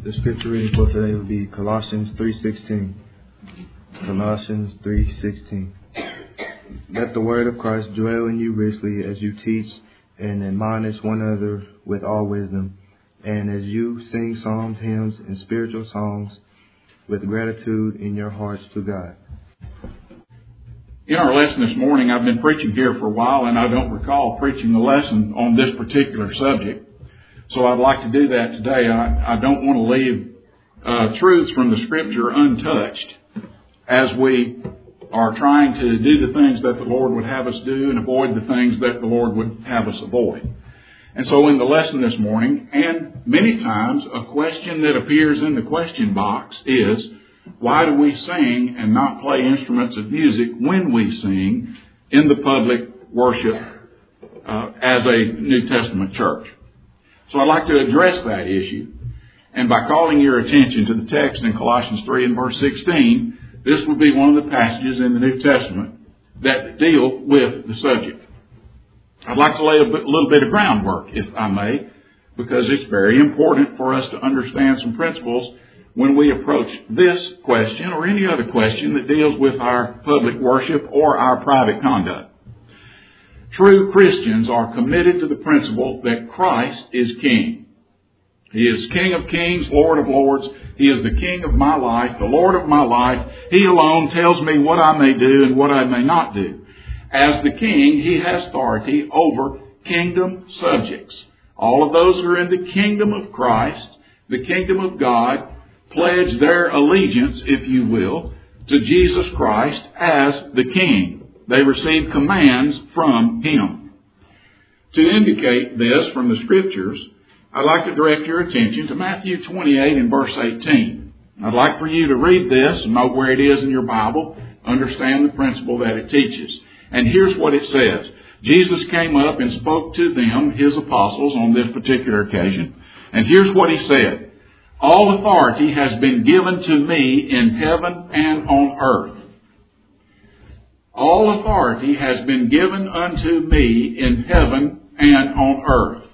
The scripture reading for today will be Colossians 3:16. Colossians 3:16. Let the word of Christ dwell in you richly as you teach and admonish one another with all wisdom, and as you sing psalms, hymns, and spiritual songs with gratitude in your hearts to God. In our lesson this morning, I've been preaching here for a while, and I don't recall preaching a lesson on this particular subject. So I'd like to do that today. I don't want to leave truths from the Scripture untouched as we are trying to do the things that the Lord would have us do and avoid the things that the Lord would have us avoid. And so in the lesson this morning, and many times, a question that appears in the question box is, why do we sing and not play instruments of music when we sing in the public worship as a New Testament church? So I'd like to address that issue. And by calling your attention to the text in Colossians 3 and verse 16, this would be one of the passages in the New Testament that deal with the subject. I'd like to lay a little bit of groundwork, if I may, because it's very important for us to understand some principles when we approach this question or any other question that deals with our public worship or our private conduct. True Christians are committed to the principle that Christ is King. He is King of kings, Lord of lords. He is the King of my life, the Lord of my life. He alone tells me what I may do and what I may not do. As the King, He has authority over kingdom subjects. All of those who are in the kingdom of Christ, the kingdom of God, pledge their allegiance, if you will, to Jesus Christ as the King. They receive commands from Him. To indicate this from the Scriptures, I'd like to direct your attention to Matthew 28 and verse 18. I'd like for you to read this and know where it is in your Bible, understand the principle that it teaches. And here's what it says. Jesus came up and spoke to them, His apostles, on this particular occasion. And here's what He said. All authority has been given to me in heaven and on earth. All authority has been given unto me in heaven and on earth.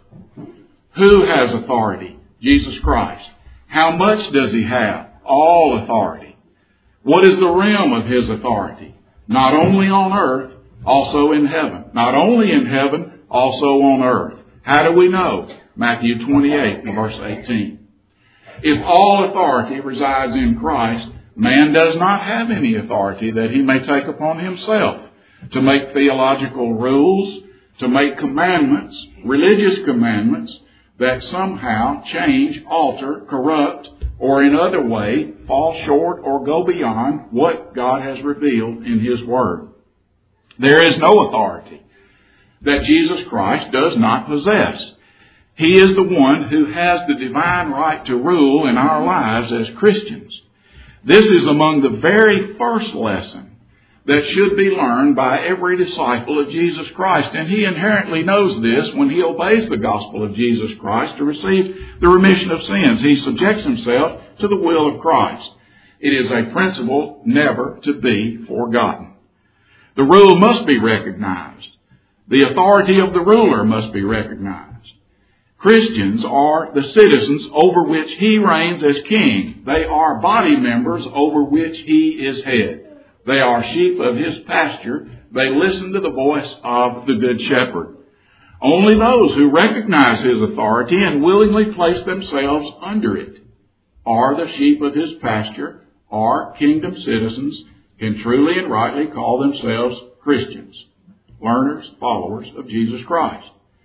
Who has authority? Jesus Christ. How much does He have? All authority. What is the realm of His authority? Not only on earth, also in heaven. Not only in heaven, also on earth. How do we know? Matthew 28 and verse 18. If all authority resides in Christ, man does not have any authority that he may take upon himself to make theological rules, to make commandments, religious commandments, that somehow change, alter, corrupt, or in other way fall short or go beyond what God has revealed in His Word. There is no authority that Jesus Christ does not possess. He is the one who has the divine right to rule in our lives as Christians. This is among the very first lesson that should be learned by every disciple of Jesus Christ. And he inherently knows this when he obeys the gospel of Jesus Christ to receive the remission of sins. He subjects himself to the will of Christ. It is a principle never to be forgotten. The rule must be recognized. The authority of the ruler must be recognized. Christians are the citizens over which He reigns as King. They are body members over which He is head. They are sheep of His pasture. They listen to the voice of the Good Shepherd. Only those who recognize His authority and willingly place themselves under it are the sheep of His pasture, are kingdom citizens, can truly and rightly call themselves Christians, learners, followers of Jesus Christ.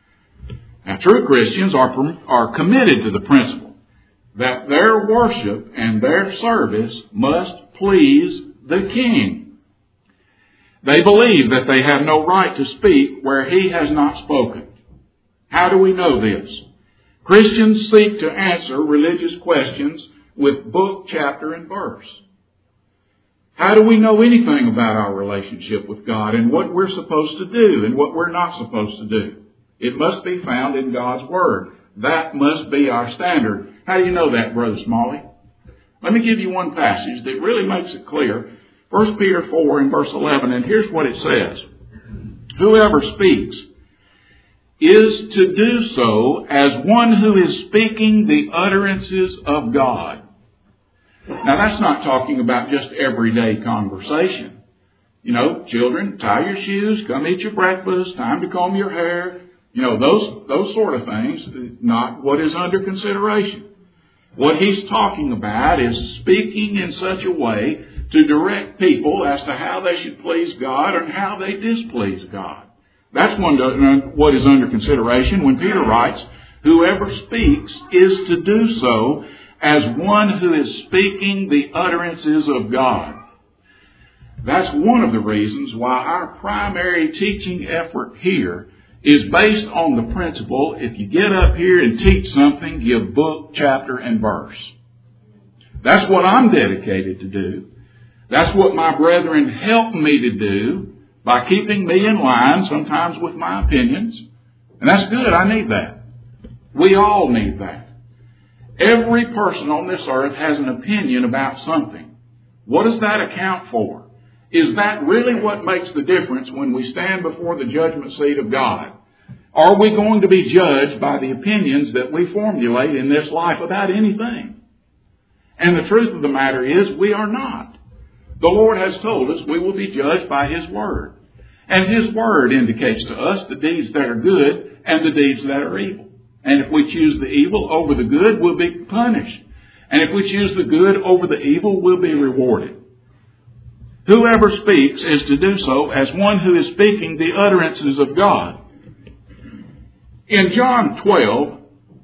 Now, true Christians are committed to the principle that their worship and their service must please the King. They believe that they have no right to speak where He has not spoken. How do we know this? Christians seek to answer religious questions with book, chapter, and verse. How do we know anything about our relationship with God and what we're supposed to do and what we're not supposed to do? It must be found in God's Word. That must be our standard. How do you know that, Brother Smalley? Let me give you one passage that really makes it clear. 1 Peter 4 and verse 11, and here's what it says. Whoever speaks is to do so as one who is speaking the utterances of God. Now that's not talking about just everyday conversation. You know, children, tie your shoes, come eat your breakfast, time to comb your hair. You know, those sort of things, not what is under consideration. What he's talking about is speaking in such a way to direct people as to how they should please God and how they displease God. That's what is under consideration when Peter writes, whoever speaks is to do so as one who is speaking the utterances of God. That's one of the reasons why our primary teaching effort here is based on the principle, if you get up here and teach something, give book, chapter, and verse. That's what I'm dedicated to do. That's what my brethren help me to do by keeping me in line, sometimes with my opinions. And that's good. I need that. We all need that. Every person on this earth has an opinion about something. What does that account for? Is that really what makes the difference when we stand before the judgment seat of God? Are we going to be judged by the opinions that we formulate in this life about anything? And the truth of the matter is, we are not. The Lord has told us we will be judged by His Word. And His Word indicates to us the deeds that are good and the deeds that are evil. And if we choose the evil over the good, we'll be punished. And if we choose the good over the evil, we'll be rewarded. Whoever speaks is to do so as one who is speaking the utterances of God. In John 12,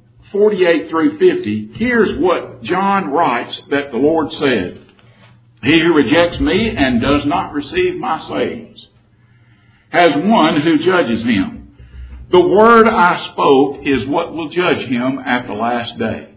48 through 50, here's what John writes that the Lord said. He who rejects me and does not receive my sayings has one who judges him. The word I spoke is what will judge him at the last day.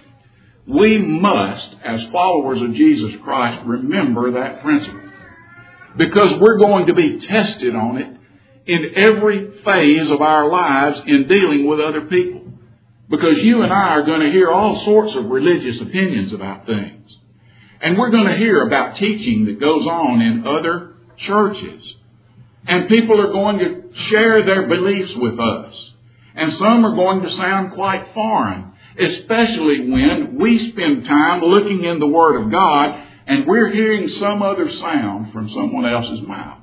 We must, as followers of Jesus Christ, remember that principle. Because we're going to be tested on it in every phase of our lives in dealing with other people. Because you and I are going to hear all sorts of religious opinions about things. And we're going to hear about teaching that goes on in other churches. And people are going to share their beliefs with us. And some are going to sound quite foreign, especially when we spend time looking in the Word of God and we're hearing some other sound from someone else's mouth.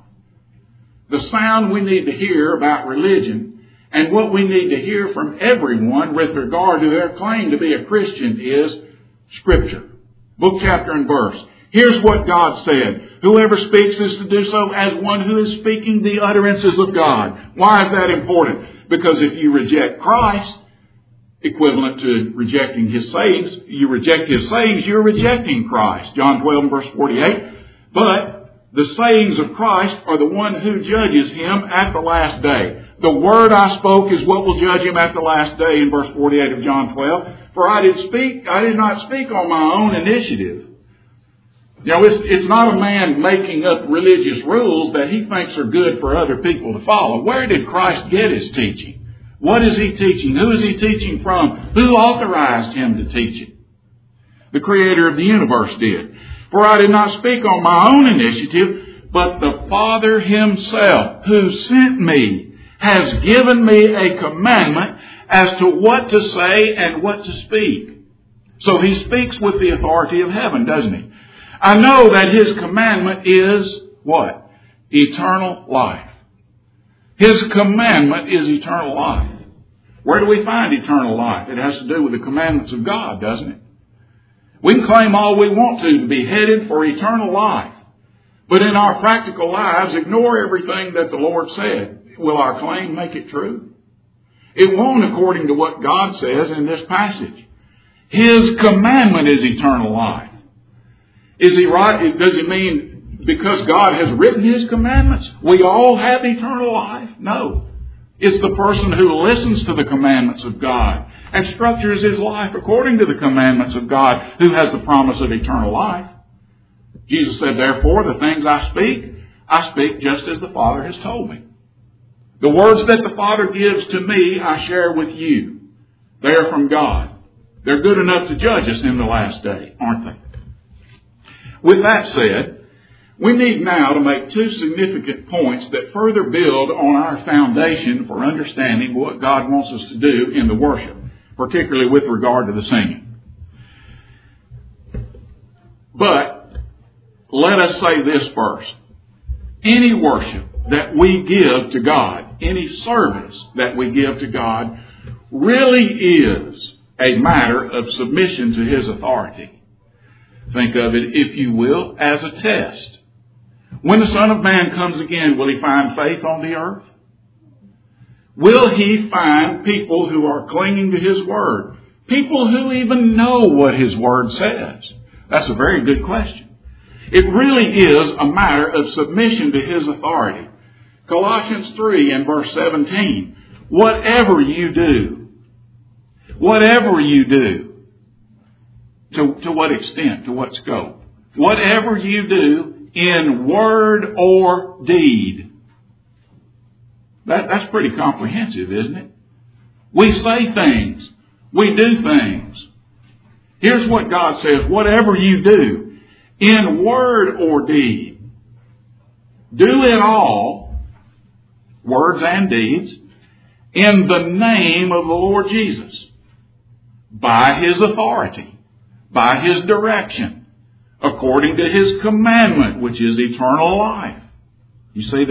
The sound we need to hear about religion and what we need to hear from everyone with regard to their claim to be a Christian is Scripture. Book, chapter, and verse. Here's what God said. Whoever speaks is to do so as one who is speaking the utterances of God. Why is that important? Because if you reject Christ, equivalent to rejecting His sayings, you reject His sayings, you're rejecting Christ. John 12 verse 48. But the sayings of Christ are the one who judges Him at the last day. The word I spoke is what will judge Him at the last day in verse 48 of John 12. For I did not speak on my own initiative. You know, it's not a man making up religious rules that he thinks are good for other people to follow. Where did Christ get His teaching? What is He teaching? Who is He teaching from? Who authorized Him to teach it? The Creator of the universe did. For I did not speak on my own initiative, but the Father Himself, who sent me, has given me a commandment as to what to say and what to speak. So He speaks with the authority of heaven, doesn't He? I know that His commandment is what? Eternal life. His commandment is eternal life. Where do we find eternal life? It has to do with the commandments of God, doesn't it? We can claim all we want to be headed for eternal life. But in our practical lives, ignore everything that the Lord said. Will our claim make it true? It won't, according to what God says in this passage. His commandment is eternal life. Is He right? Does it mean because God has written His commandments, we all have eternal life? No. It's the person who listens to the commandments of God and structures his life according to the commandments of God who has the promise of eternal life. Jesus said, therefore, the things I speak just as the Father has told me. The words that the Father gives to me, I share with you. They are from God. They're good enough to judge us in the last day, aren't they? With that said, We need now to make two significant points that further build on our foundation for understanding what God wants us to do in the worship, particularly with regard to the singing. But let us say this first. Any worship that we give to God, any service that we give to God, really is a matter of submission to His authority. Think of it, if you will, as a test. When the Son of Man comes again, will He find faith on the earth? Will He find people who are clinging to His Word? People who even know what His Word says? That's a very good question. It really is a matter of submission to His authority. Colossians 3 and verse 17. Whatever you do, to what extent, to what scope? Whatever you do in word or deed. That's pretty comprehensive, isn't it? We say things. We do things. Here's what God says. Whatever you do in word or deed, do it all, words and deeds, in the name of the Lord Jesus, by His authority, by His direction, according to His commandment, which is eternal life. You see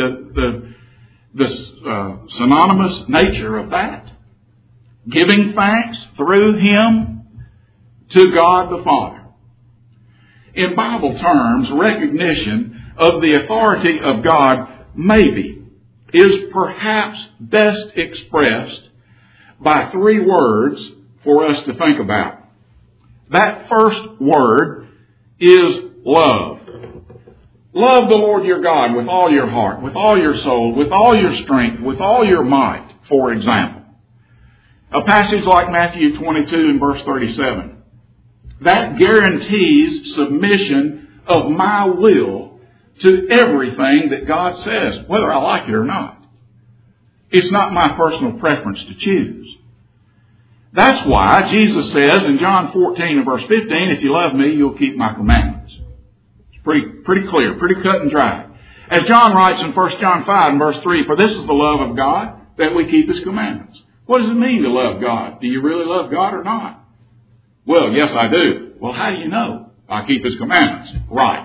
the synonymous nature of that? Giving thanks through Him to God the Father. In Bible terms, recognition of the authority of God maybe is perhaps best expressed by three words for us to think about. That first word is love. Love the Lord your God with all your heart, with all your soul, with all your strength, with all your might, for example. A passage like Matthew 22 and verse 37. That guarantees submission of my will to everything that God says, whether I like it or not. It's not my personal preference to choose. That's why Jesus says in John 14 and verse 15, if you love me, you'll keep my commandments. It's pretty clear, pretty cut and dry. As John writes in 1 John 5 and verse 3, for this is the love of God, that we keep His commandments. What does it mean to love God? Do you really love God or not? Well, yes, I do. Well, how do you know? I keep His commandments. Right.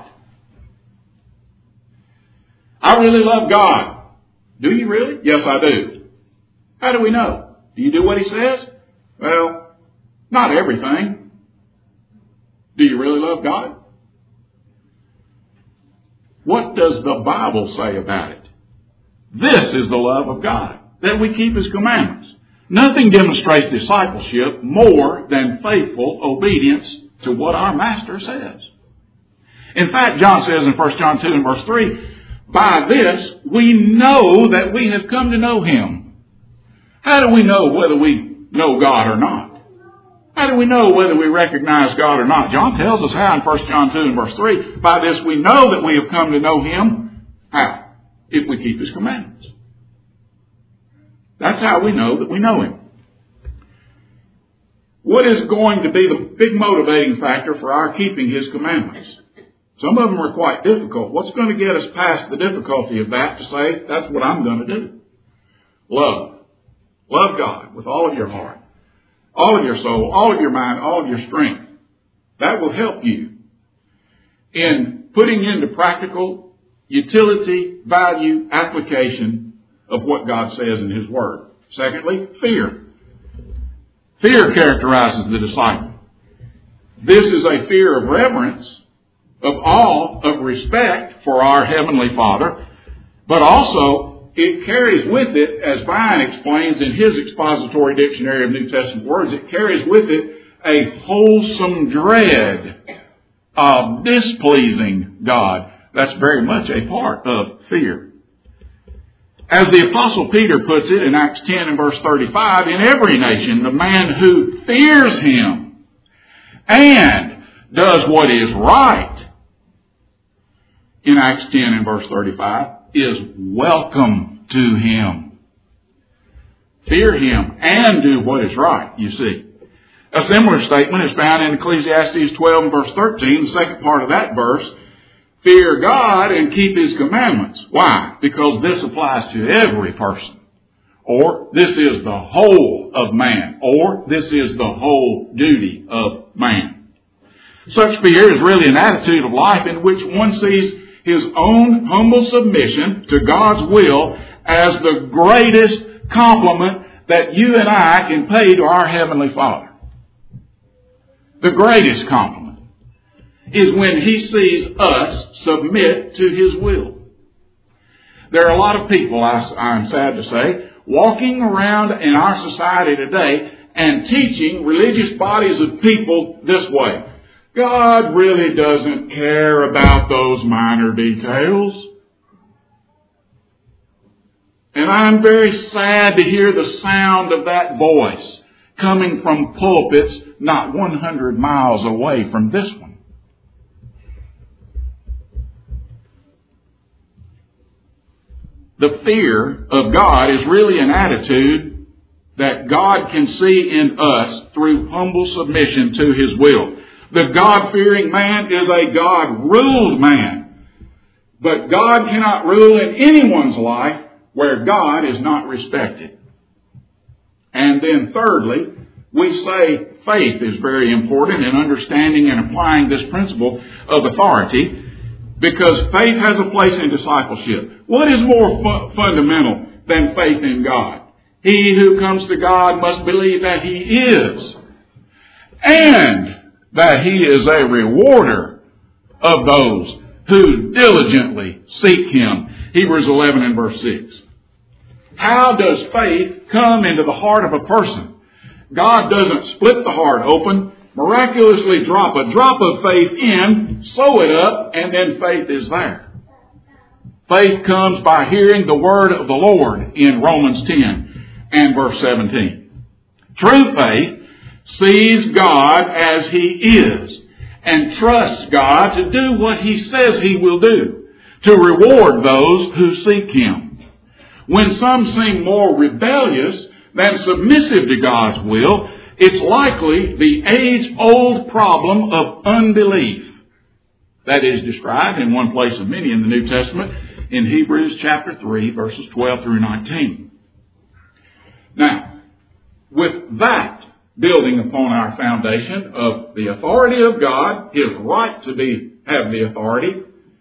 I really love God. Do you really? Yes, I do. How do we know? Do you do what He says? Well, not everything. Do you really love God? What does the Bible say about it? This is the love of God, that we keep His commandments. Nothing demonstrates discipleship more than faithful obedience to what our Master says. In fact, John says in 1 John 2 and verse 3, by this we know that we have come to know Him. How do we know whether we know God or not? How do we know whether we recognize God or not? John tells us how in 1 John 2 and verse 3. By this we know that we have come to know Him. How? If we keep His commandments. That's how we know that we know Him. What is going to be the big motivating factor for our keeping His commandments? Some of them are quite difficult. What's going to get us past the difficulty of that to say, that's what I'm going to do? Love. Love God with all of your heart, all of your soul, all of your mind, all of your strength. That will help you in putting into practical utility, value, application of what God says in His Word. Secondly, fear. Fear characterizes the disciple. This is a fear of reverence, of awe, of respect for our Heavenly Father, but also it carries with it, as Vine explains in his expository dictionary of New Testament words, it carries with it a wholesome dread of displeasing God. That's very much a part of fear. As the Apostle Peter puts it in Acts 10 and verse 35, in every nation, the man who fears Him and does what is right, in Acts 10 and verse 35, is welcome to Him. Fear Him and do what is right, you see. A similar statement is found in Ecclesiastes 12 and verse 13, the second part of that verse. fear God and keep His commandments. Why? Because this applies to every person. Or this is the whole of man. Or this is the whole duty of man. Such fear is really an attitude of life in which one sees his own humble submission to God's will as the greatest compliment that you and I can pay to our Heavenly Father. The greatest compliment is when He sees us submit to His will. There are a lot of people, I'm sad to say, walking around in our society today and teaching religious bodies of people this way. God really doesn't care about those minor details. And I'm very sad to hear the sound of that voice coming from pulpits not 100 miles away from this one. The fear of God is really an attitude that God can see in us through humble submission to His will. The God-fearing man is a God-ruled man. But God cannot rule in anyone's life where God is not respected. And then thirdly, we say faith is very important in understanding and applying this principle of authority, because faith has a place in discipleship. What is more fundamental than faith in God? He who comes to God must believe that He is, and that He is a rewarder of those who diligently seek Him. Hebrews 11 and verse 6. How does faith come into the heart of a person? God doesn't split the heart open, miraculously drop a drop of faith in, sew it up, and then faith is there. Faith comes by hearing the word of the Lord in Romans 10 and verse 17. True faith sees God as He is and trusts God to do what He says He will do, to reward those who seek Him. When some seem more rebellious than submissive to God's will, it's likely the age-old problem of unbelief. That is described in one place of many in the New Testament, in Hebrews chapter 3, verses 12 through 19. Now, with that building upon our foundation of the authority of God, His right to have the authority,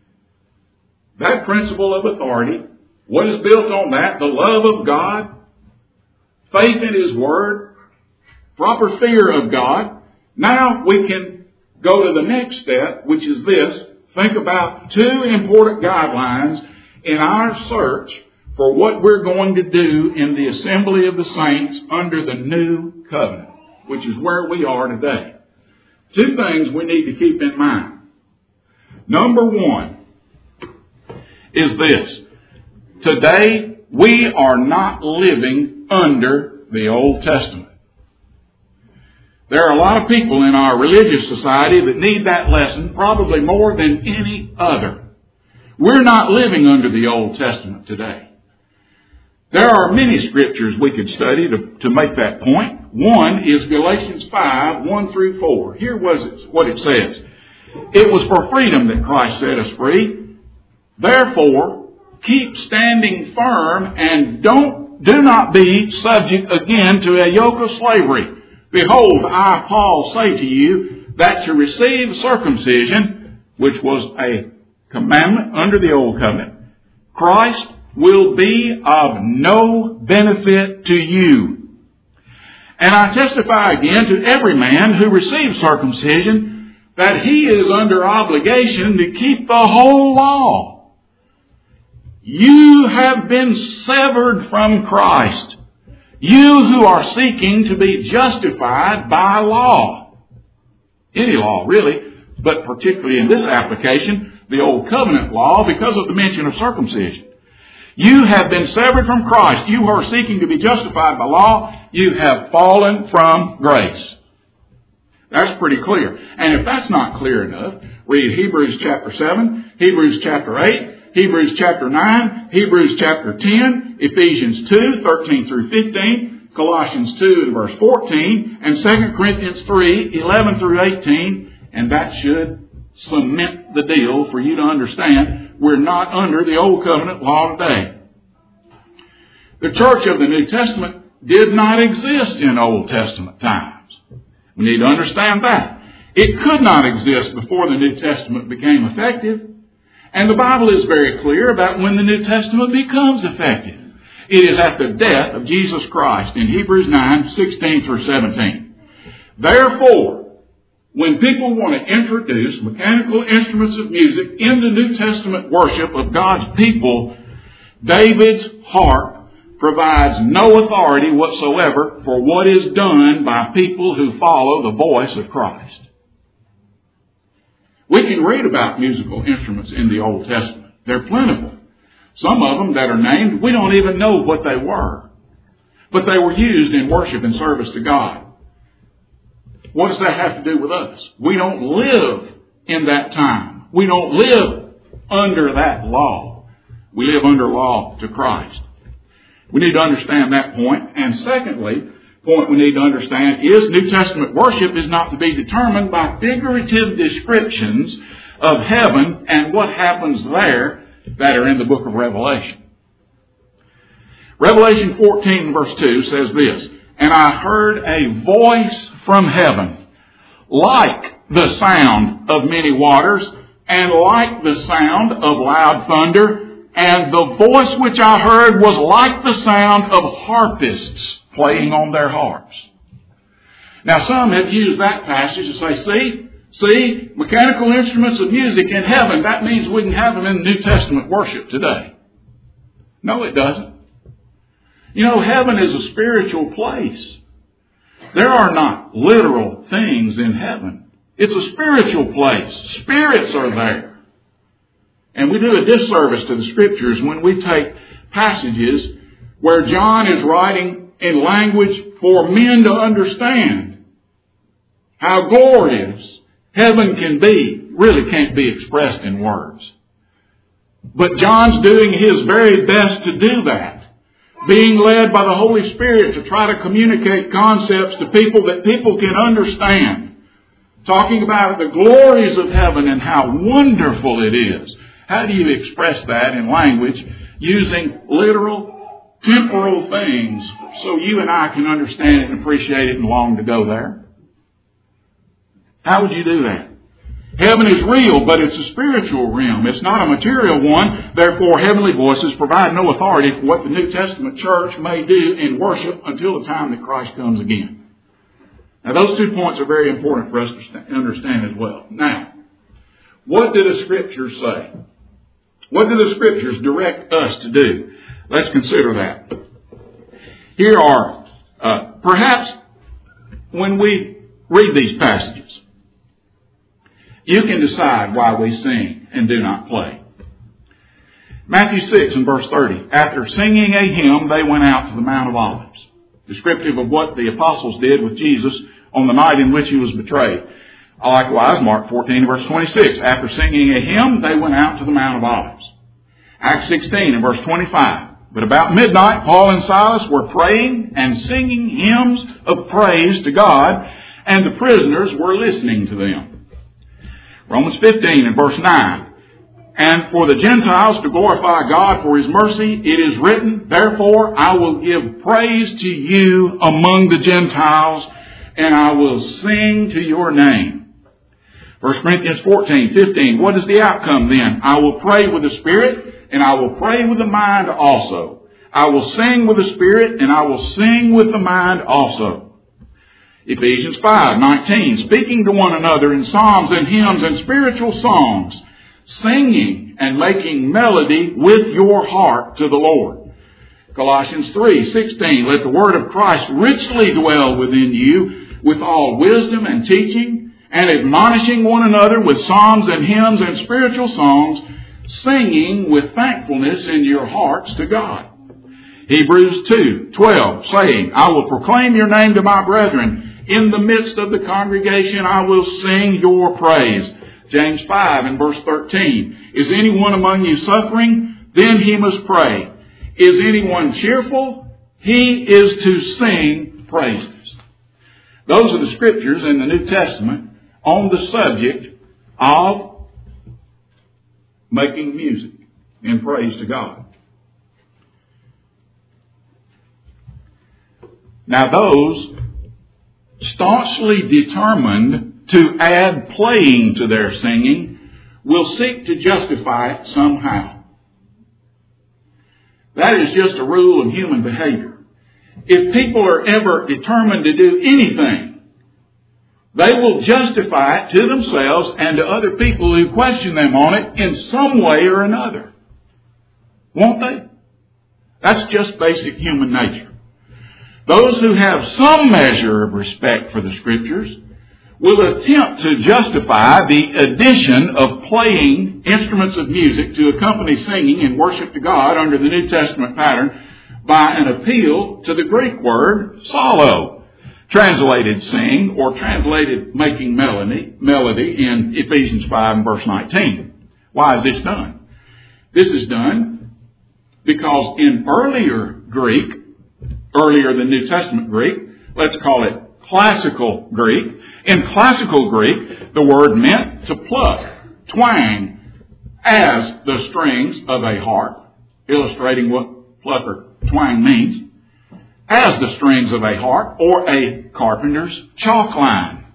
that principle of authority, what is built on that? The love of God, faith in His Word, proper fear of God. Now we can go to the next step, which is this. Think about two important guidelines in our search for what we're going to do in the assembly of the saints under the new covenant, which is where we are today. Two things we need to keep in mind. Number one is this. Today, we are not living under the Old Testament. There are a lot of people in our religious society that need that lesson probably more than any other. We're not living under the Old Testament today. There are many scriptures we could study to make that point. One is Galatians 5, 1 through 4. Here was what it says. It was for freedom that Christ set us free. Therefore, keep standing firm and do not be subject again to a yoke of slavery. Behold, I, Paul, say to you that to receive circumcision, which was a commandment under the Old Covenant, Christ will be of no benefit to you. And I testify again to every man who receives circumcision that he is under obligation to keep the whole law. You have been severed from Christ, you who are seeking to be justified by law. Any law, really, but particularly in this application, the Old Covenant law, because of the mention of circumcision. You have been severed from Christ. You who are seeking to be justified by law, you have fallen from grace. That's pretty clear. And if that's not clear enough, read Hebrews chapter 7, Hebrews chapter 8, Hebrews chapter 9, Hebrews chapter 10, Ephesians 2, 13 through 15, Colossians 2 and verse 14, and 2 Corinthians 3, 11 through 18, and that should cement the deal for you to understand we're not under the Old Covenant law today. The church of the New Testament did not exist in Old Testament times. We need to understand that. It could not exist before the New Testament became effective. And the Bible is very clear about when the New Testament becomes effective. It is at the death of Jesus Christ in Hebrews 9:16 through 17. Therefore, when people want to introduce mechanical instruments of music into New Testament worship of God's people, David's harp provides no authority whatsoever for what is done by people who follow the voice of Christ. We can read about musical instruments in the Old Testament. They're plentiful. Some of them that are named, we don't even know what they were. But they were used in worship and service to God. What does that have to do with us? We don't live in that time. We don't live under that law. We live under law to Christ. We need to understand that point. And secondly, point we need to understand is New Testament worship is not to be determined by figurative descriptions of heaven and what happens there that are in the book of Revelation. Revelation 14 verse 2 says this, "And I heard a voice from heaven, like the sound of many waters, and like the sound of loud thunder, and the voice which I heard was like the sound of harpists playing on their harps." Now some have used that passage to say, see, mechanical instruments of music in heaven, that means we can have them in New Testament worship today. No, it doesn't. You know, heaven is a spiritual place. There are not literal things in heaven. It's a spiritual place. Spirits are there. And we do a disservice to the Scriptures when we take passages where John is writing in language for men to understand how glorious heaven can be. Really can't be expressed in words. But John's doing his very best to do that. Being led by the Holy Spirit to try to communicate concepts to people that people can understand. Talking about the glories of heaven and how wonderful it is. How do you express that in language using literal, temporal things so you and I can understand it and appreciate it and long to go there? How would you do that? Heaven is real, but it's a spiritual realm. It's not a material one. Therefore, heavenly voices provide no authority for what the New Testament church may do in worship until the time that Christ comes again. Now, those 2 points are very important for us to understand as well. Now, what do the Scriptures say? What do the Scriptures direct us to do? Let's consider that. Here are, perhaps, when we read these passages, you can decide why we sing and do not play. Matthew 6 and verse 30. "After singing a hymn, they went out to the Mount of Olives." Descriptive of what the apostles did with Jesus on the night in which he was betrayed. Likewise, Mark 14 verse 26. "After singing a hymn, they went out to the Mount of Olives." Acts 16 and verse 25. "But about midnight, Paul and Silas were praying and singing hymns of praise to God, and the prisoners were listening to them." Romans 15 and verse 9. "And for the Gentiles to glorify God for His mercy, it is written, Therefore I will give praise to you among the Gentiles, and I will sing to your name." 1 Corinthians 14:15. What is the outcome then? "I will pray with the Spirit, and I will pray with the mind also. I will sing with the Spirit, and I will sing with the mind also." Ephesians 5:19. "Speaking to one another in psalms and hymns and spiritual songs, singing and making melody with your heart to the Lord." Colossians 3:16. "Let the word of Christ richly dwell within you with all wisdom and teaching, and admonishing one another with psalms and hymns and spiritual songs, singing with thankfulness in your hearts to God." Hebrews 2:12. "Saying, I will proclaim your name to my brethren. In the midst of the congregation I will sing your praise." James 5 and verse 13. "Is anyone among you suffering? Then he must pray. Is anyone cheerful? He is to sing praises." Those are the Scriptures in the New Testament on the subject of making music in praise to God. Now those staunchly determined to add playing to their singing will seek to justify it somehow. That is just a rule of human behavior. If people are ever determined to do anything, they will justify it to themselves and to other people who question them on it in some way or another. Won't they? That's just basic human nature. Those who have some measure of respect for the Scriptures will attempt to justify the addition of playing instruments of music to accompany singing in worship to God under the New Testament pattern by an appeal to the Greek word psallo, translated sing or translated making melody in Ephesians 5 and verse 19. Why is this done? This is done because in earlier than New Testament Greek, let's call it classical Greek. In classical Greek, the word meant to pluck, twang, as the strings of a harp, illustrating what pluck or twang means, as the strings of a harp or a carpenter's chalk line.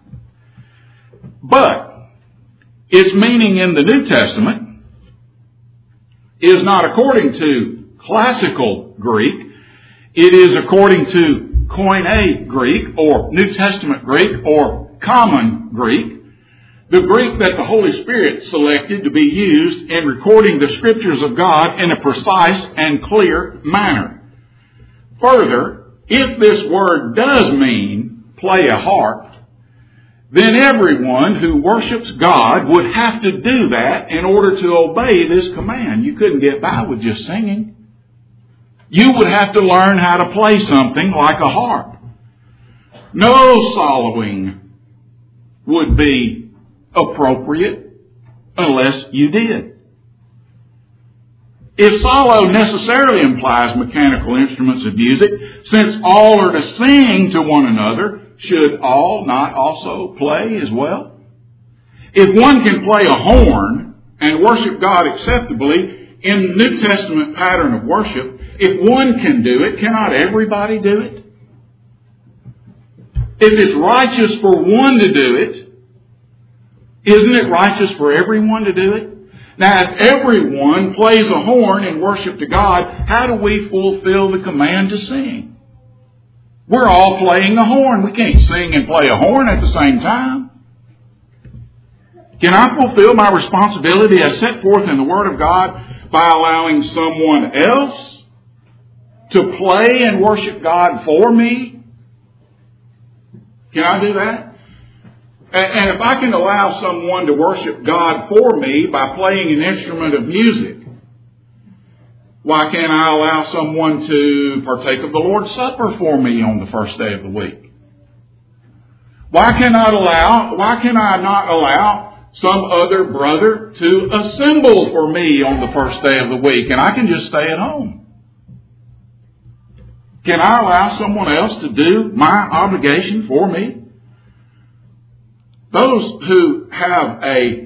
But its meaning in the New Testament is not according to classical Greek. It is according to Koine Greek or New Testament Greek or Common Greek, the Greek that the Holy Spirit selected to be used in recording the Scriptures of God in a precise and clear manner. Further, if this word does mean play a harp, then everyone who worships God would have to do that in order to obey this command. You couldn't get by with just singing. You would have to learn how to play something like a harp. No soloing would be appropriate unless you did. If solo necessarily implies mechanical instruments of music, since all are to sing to one another, should all not also play as well? If one can play a horn and worship God acceptably in the New Testament pattern of worship, if one can do it, cannot everybody do it? If it's righteous for one to do it, isn't it righteous for everyone to do it? Now, if everyone plays a horn in worship to God, how do we fulfill the command to sing? We're all playing a horn. We can't sing and play a horn at the same time. Can I fulfill my responsibility as set forth in the Word of God by allowing someone else to play and worship God for me? Can I do that? And if I can allow someone to worship God for me by playing an instrument of music, why can't I allow someone to partake of the Lord's Supper for me on the first day of the week? Why can I not allow some other brother to assemble for me on the first day of the week and I can just stay at home? Can I allow someone else to do my obligation for me? Those who have a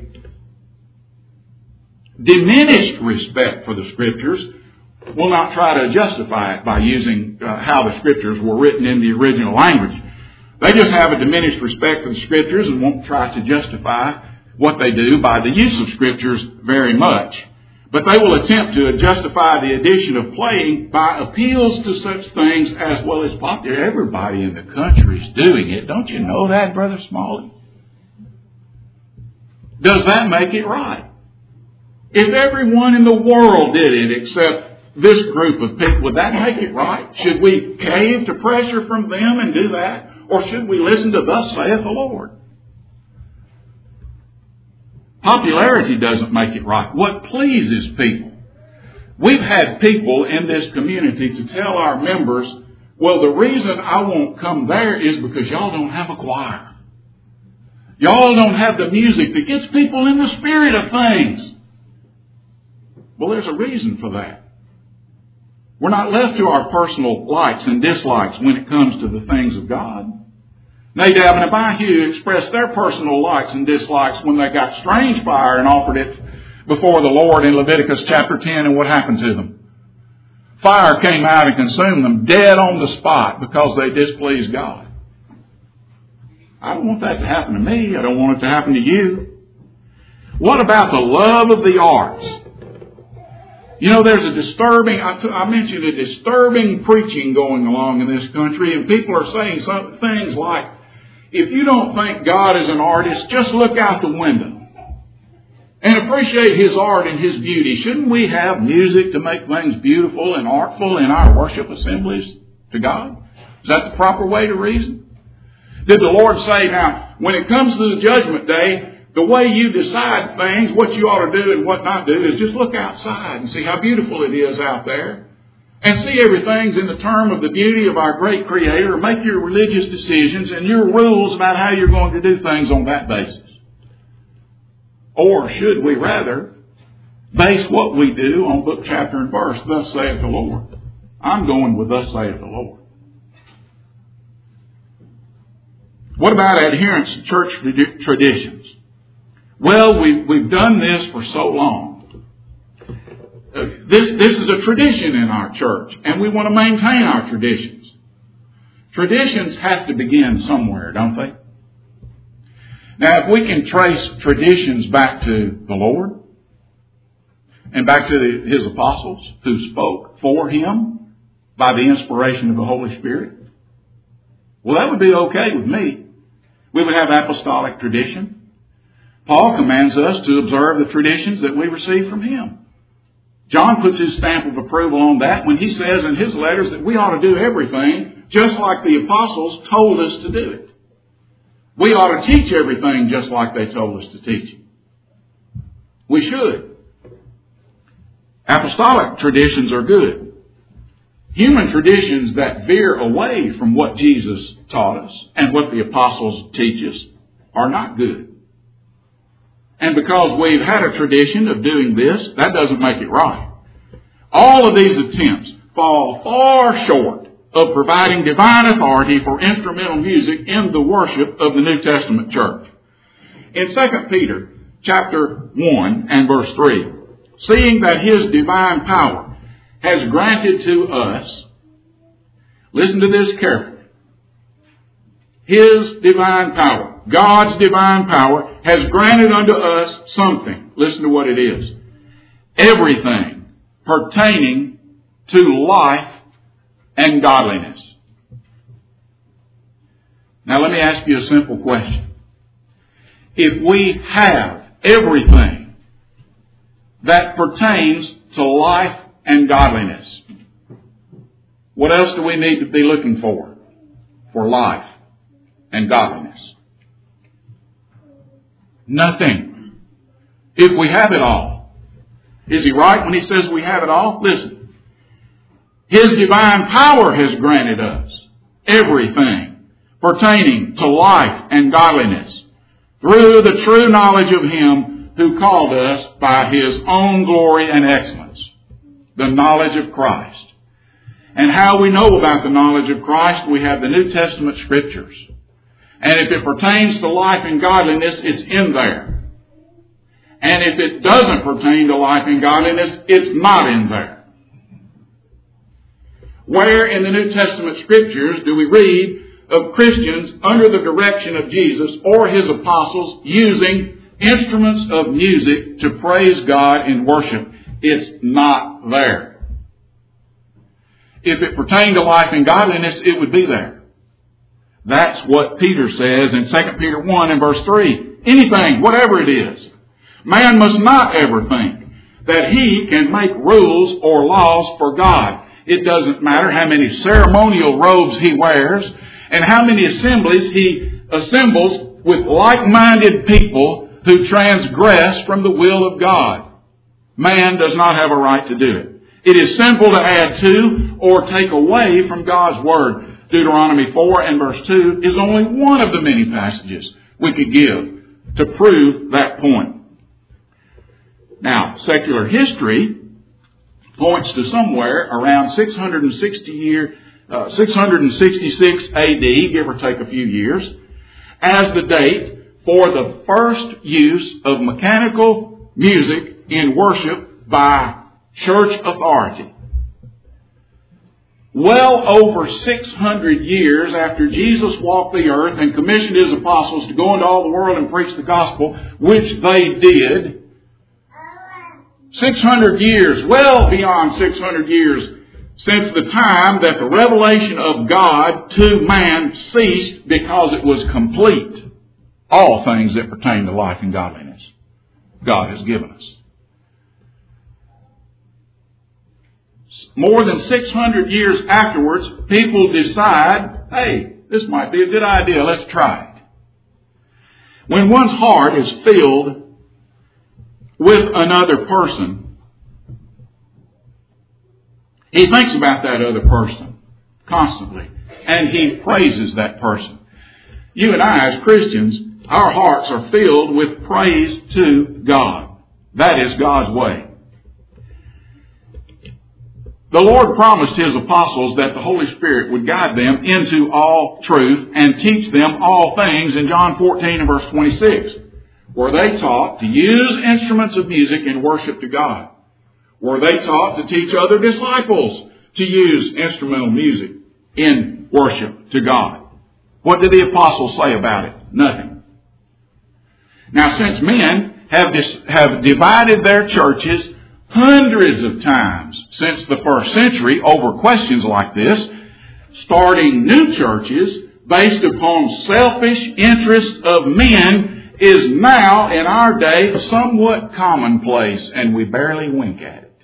diminished respect for the Scriptures will not try to justify it by using how the Scriptures were written in the original language. They just have a diminished respect for the Scriptures and won't try to justify what they do by the use of Scriptures very much. But they will attempt to justify the addition of playing by appeals to such things as, well, it's popular. Everybody in the country is doing it. Don't you know that, Brother Smalley? Does that make it right? If everyone in the world did it except this group of people, would that make it right? Should we cave to pressure from them and do that? Or should we listen to thus saith the Lord? Popularity doesn't make it right. What pleases people? We've had people in this community to tell our members, well, the reason I won't come there is because y'all don't have a choir. Y'all don't have the music that gets people in the spirit of things. Well, there's a reason for that. We're not left to our personal likes and dislikes when it comes to the things of God. Nadab and Abihu expressed their personal likes and dislikes when they got strange fire and offered it before the Lord in Leviticus chapter 10, and what happened to them? Fire came out and consumed them dead on the spot because they displeased God. I don't want that to happen to me. I don't want it to happen to you. What about the love of the arts? You know, there's a disturbing, I mentioned a disturbing preaching going along in this country, and people are saying things like, if you don't think God is an artist, just look out the window and appreciate His art and His beauty. Shouldn't we have music to make things beautiful and artful in our worship assemblies to God? Is that the proper way to reason? Did the Lord say, now, when it comes to the judgment day, the way you decide things, what you ought to do and what not do, is just look outside and see how beautiful it is out there. And see everything's in the term of the beauty of our great Creator. Make your religious decisions and your rules about how you're going to do things on that basis. Or should we rather base what we do on book, chapter, and verse, thus saith the Lord? I'm going with thus saith the Lord. What about adherence to church traditions? Well, we've done this for so long. This is a tradition in our church, and we want to maintain our traditions. Traditions have to begin somewhere, don't they? Now, if we can trace traditions back to the Lord and back to His apostles who spoke for Him by the inspiration of the Holy Spirit, well, that would be okay with me. We would have apostolic tradition. Paul commands us to observe the traditions that we receive from him. John puts his stamp of approval on that when he says in his letters that we ought to do everything just like the apostles told us to do it. We ought to teach everything just like they told us to teach it. We should. Apostolic traditions are good. Human traditions that veer away from what Jesus taught us and what the apostles teach us are not good. And because we've had a tradition of doing this, that doesn't make it right. All of these attempts fall far short of providing divine authority for instrumental music in the worship of the New Testament church. In 2 Peter chapter 1 and verse 3, seeing that His divine power has granted to us, listen to this carefully, His divine power, God's divine power, has granted unto us something. Listen to what it is. Everything pertaining to life and godliness. Now let me ask you a simple question. If we have everything that pertains to life and godliness, what else do we need to be looking for life and godliness? Nothing. If we have it all. Is He right when He says we have it all? Listen. His divine power has granted us everything pertaining to life and godliness through the true knowledge of Him who called us by His own glory and excellence. The knowledge of Christ. And how we know about the knowledge of Christ, we have the New Testament Scriptures. And if it pertains to life and godliness, it's in there. And if it doesn't pertain to life and godliness, it's not in there. Where in the New Testament Scriptures do we read of Christians under the direction of Jesus or His apostles using instruments of music to praise God in worship? It's not there. If it pertained to life and godliness, it would be there. That's what Peter says in 2 Peter 1 and verse 3. Anything, whatever it is. Man must not ever think that he can make rules or laws for God. It doesn't matter how many ceremonial robes he wears and how many assemblies he assembles with like-minded people who transgress from the will of God. Man does not have a right to do it. It is sinful to add to or take away from God's Word. Deuteronomy 4 and verse 2 is only one of the many passages we could give to prove that point. Now, secular history points to somewhere around 666 AD, give or take a few years, as the date for the first use of mechanical music in worship by church authority. Well over 600 years after Jesus walked the earth and commissioned His apostles to go into all the world and preach the gospel, which they did, 600 years, well beyond 600 years, since the time that the revelation of God to man ceased because it was complete. All things that pertain to life and godliness, God has given us. More than 600 years afterwards, people decide, hey, this might be a good idea, let's try it. When one's heart is filled with another person, he thinks about that other person constantly, and he praises that person. You and I, as Christians, our hearts are filled with praise to God. That is God's way. The Lord promised His apostles that the Holy Spirit would guide them into all truth and teach them all things in John 14 and verse 26, where they taught to use instruments of music in worship to God, where they taught to teach other disciples to use instrumental music in worship to God. What did the apostles say about it? Nothing. Now, since men have divided their churches hundreds of times since the first century over questions like this, starting new churches based upon selfish interests of men is now, in our day, somewhat commonplace, and we barely wink at it.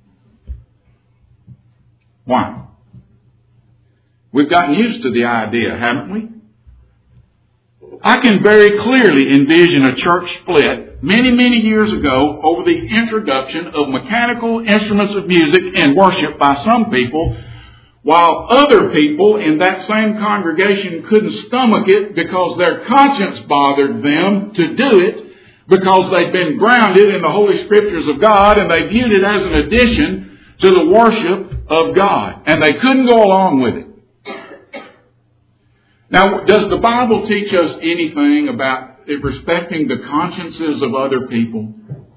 Why? We've gotten used to the idea, haven't we? I can very clearly envision a church split many, many years ago over the introduction of mechanical instruments of music in worship by some people, while other people in that same congregation couldn't stomach it because their conscience bothered them to do it, because they'd been grounded in the Holy Scriptures of God and they viewed it as an addition to the worship of God, and they couldn't go along with it. Now, does the Bible teach us anything about respecting the consciences of other people?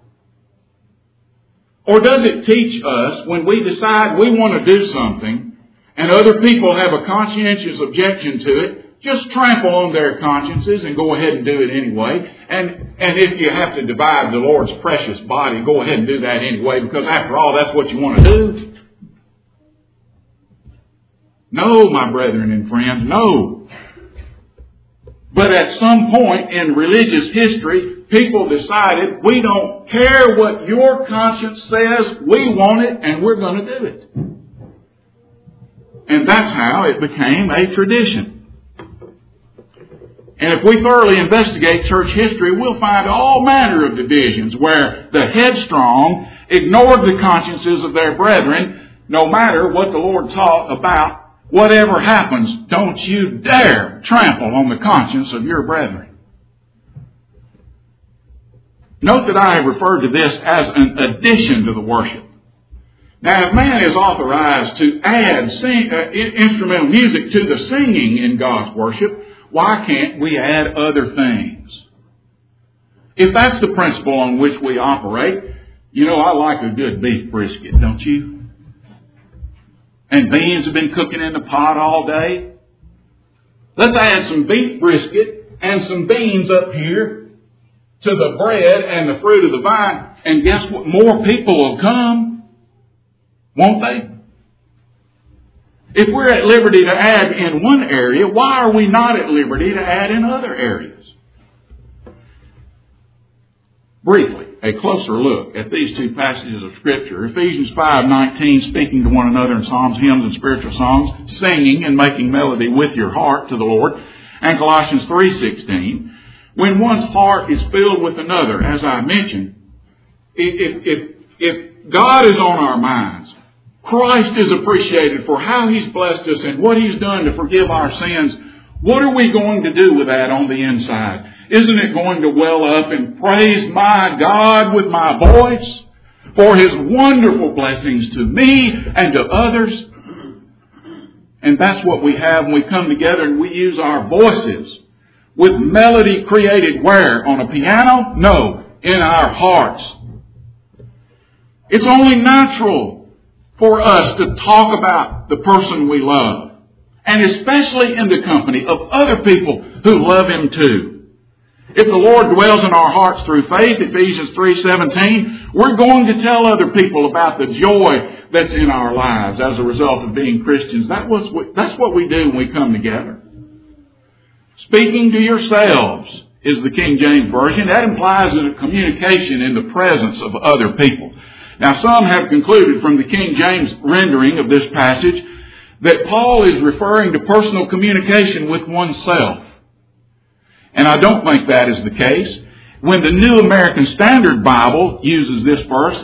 Or does it teach us, when we decide we want to do something and other people have a conscientious objection to it, just trample on their consciences and go ahead and do it anyway? And if you have to divide the Lord's precious body, go ahead and do that anyway, because after all, that's what you want to do. No, my brethren and friends, no. But at some point in religious history, people decided, we don't care what your conscience says, we want it and we're going to do it. And that's how it became a tradition. And if we thoroughly investigate church history, we'll find all manner of divisions where the headstrong ignored the consciences of their brethren, no matter what the Lord taught about whatever happens, don't you dare trample on the conscience of your brethren. Note that I have referred to this as an addition to the worship. Now, if man is authorized to add instrumental music to the singing in God's worship, why can't we add other things? If that's the principle on which we operate, you know, I like a good beef brisket, don't you? And beans have been cooking in the pot all day. Let's add some beef brisket and some beans up here to the bread and the fruit of the vine. And guess what? More people will come. Won't they? If we're at liberty to add in one area, why are we not at liberty to add in other areas? Briefly, a closer look at these two passages of Scripture. Ephesians 5:19, speaking to one another in psalms, hymns, and spiritual songs, singing and making melody with your heart to the Lord. And Colossians 3:16, when one's heart is filled with another, as I mentioned, if God is on our minds, Christ is appreciated for how He's blessed us and what He's done to forgive our sins, what are we going to do with that on the inside? Isn't it going to well up and praise my God with my voice for His wonderful blessings to me and to others? And that's what we have when we come together and we use our voices. with melody created where? On a piano? No, in our hearts. It's only natural for us to talk about the person we love, and especially in the company of other people who love Him too. If the Lord dwells in our hearts through faith, Ephesians 3:17, we're going to tell other people about the joy that's in our lives as a result of being Christians. That's what we do when we come together. Speaking to yourselves is the King James Version. That implies a communication in the presence of other people. Now, some have concluded from the King James rendering of this passage that Paul is referring to personal communication with oneself. And I don't think that is the case. When the New American Standard Bible uses this verse,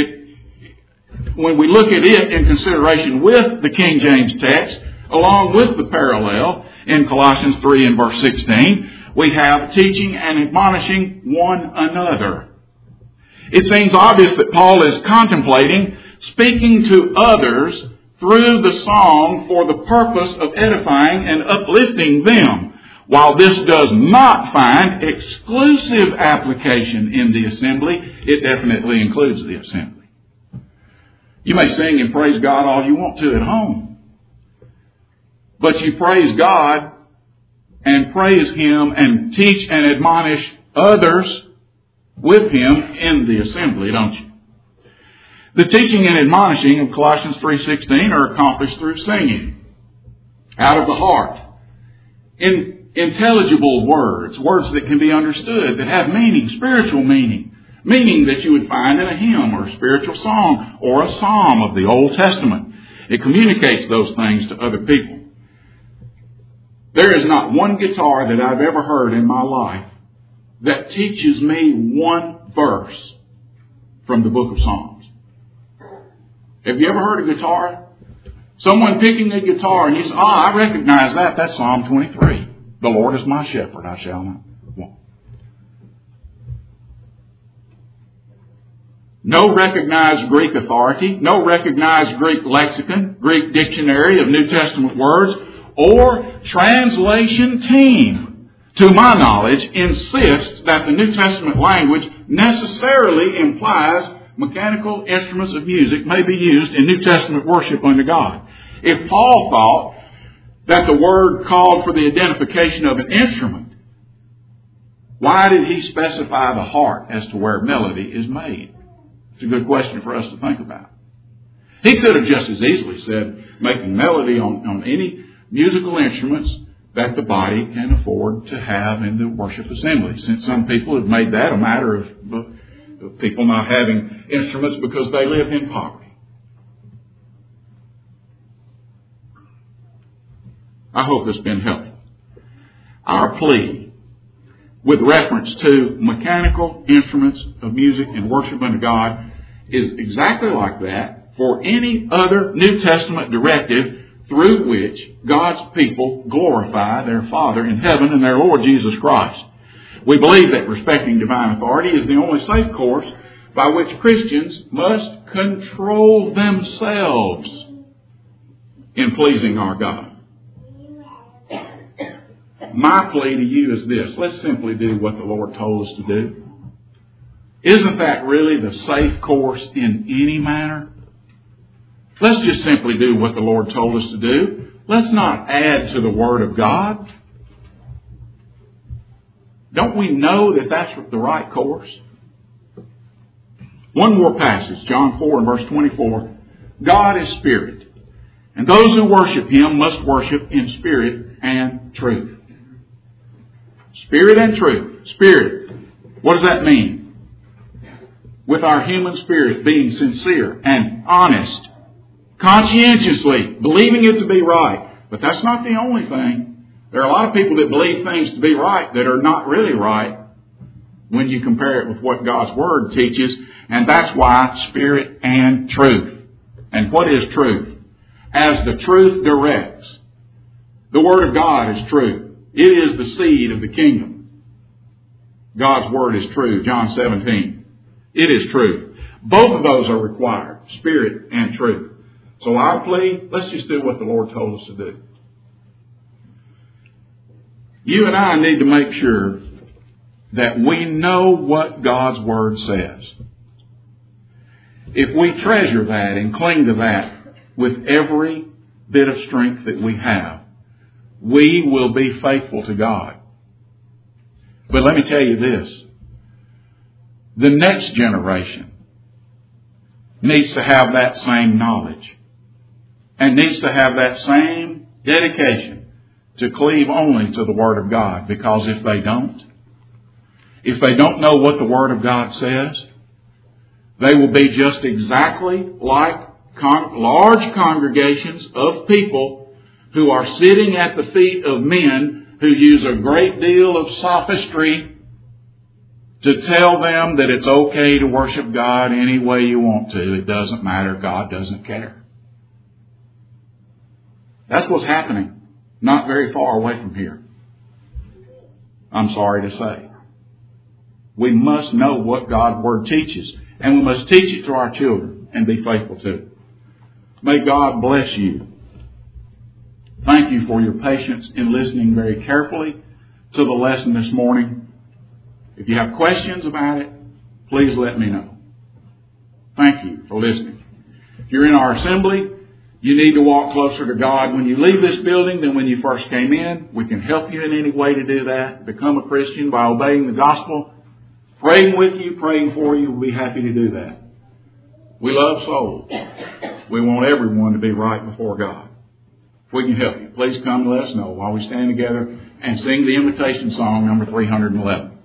when we look at it in consideration with the King James text, along with the parallel in Colossians 3 and verse 16, we have teaching and admonishing one another. It seems obvious that Paul is contemplating speaking to others through the song for the purpose of edifying and uplifting them. While this does not find exclusive application in the assembly, it definitely includes the assembly. You may sing and praise God all you want to at home, but you praise God and praise Him and teach and admonish others with Him in the assembly, don't you? The teaching and admonishing of Colossians 3:16 are accomplished through singing out of the heart, in intelligible words that can be understood, that have meaning, spiritual meaning that you would find in a hymn or a spiritual song or a psalm of the Old Testament. It communicates those things to other people. There is not one guitar that I've ever heard in my life that teaches me one verse from the book of Psalms. Have you ever heard a guitar? Someone picking a guitar and you say, I recognize that. That's Psalm 23. The Lord is my shepherd, I shall not want. No recognized Greek authority, no recognized Greek lexicon, Greek dictionary of New Testament words, or translation team, to my knowledge, insists that the New Testament language necessarily implies mechanical instruments of music may be used in New Testament worship unto God. If Paul thought that the word called for the identification of an instrument, why did he specify the heart as to where melody is made? It's a good question for us to think about. He could have just as easily said making melody on any musical instruments that the body can afford to have in the worship assembly, since some people have made that a matter of people not having instruments because they live in poverty. I hope it's been helpful. Our plea with reference to mechanical instruments of music and worship unto God is exactly like that for any other New Testament directive through which God's people glorify their Father in heaven and their Lord Jesus Christ. We believe that respecting divine authority is the only safe course by which Christians must control themselves in pleasing our God. My plea to you is this: let's simply do what the Lord told us to do. Isn't that really the safe course in any matter? Let's just simply do what the Lord told us to do. Let's not add to the Word of God. Don't we know that that's the right course? One more passage, John 4 and verse 24. God is Spirit, and those who worship Him must worship in spirit and truth. Spirit and truth. Spirit. What does that mean? With our human spirit being sincere and honest, conscientiously, believing it to be right. But that's not the only thing. There are a lot of people that believe things to be right that are not really right when you compare it with what God's Word teaches. And that's why spirit and truth. And what is truth? As the truth directs. The Word of God is truth. It is the seed of the kingdom. God's Word is true. John 17. It is truth. Both of those are required. Spirit and truth. So I plea, let's just do what the Lord told us to do. You and I need to make sure that we know what God's Word says. If we treasure that and cling to that with every bit of strength that we have, we will be faithful to God. But let me tell you this. The next generation needs to have that same knowledge and needs to have that same dedication to cleave only to the Word of God. Because if they don't know what the Word of God says, they will be just exactly like large congregations of people who are sitting at the feet of men who use a great deal of sophistry to tell them that it's okay to worship God any way you want to. It doesn't matter. God doesn't care. That's what's happening not very far away from here. I'm sorry to say. We must know what God's Word teaches, and we must teach it to our children and be faithful to it. May God bless you. Thank you for your patience in listening very carefully to the lesson this morning. If you have questions about it, please let me know. Thank you for listening. If you're in our assembly, you need to walk closer to God when you leave this building than when you first came in. We can help you in any way to do that. Become a Christian by obeying the gospel. Praying with you, praying for you. We'll be happy to do that. We love souls. We want everyone to be right before God. If we can help you, please come and let us know while we stand together and sing the invitation song number 311.